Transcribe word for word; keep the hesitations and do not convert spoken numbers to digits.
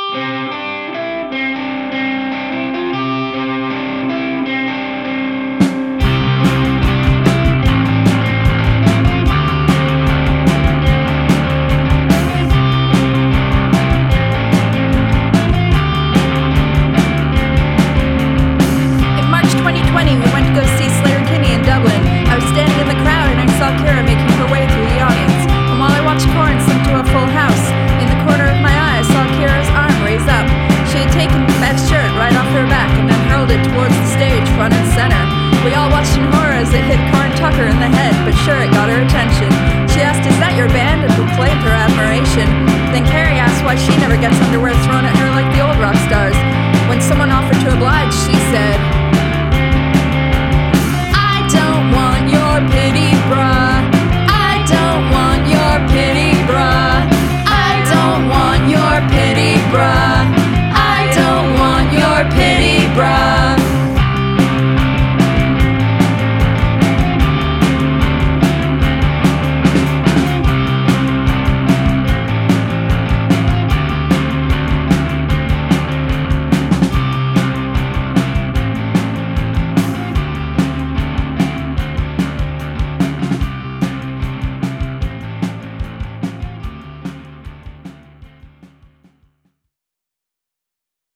We all watched in horror as it hit Karen Tucker in the head, but sure, it got her attention. She asked, "Is that your band?" and proclaimed her admiration. Then Carrie asked why she never gets underwear thrown at her like the old rock stars. When someone offered to oblige, she said,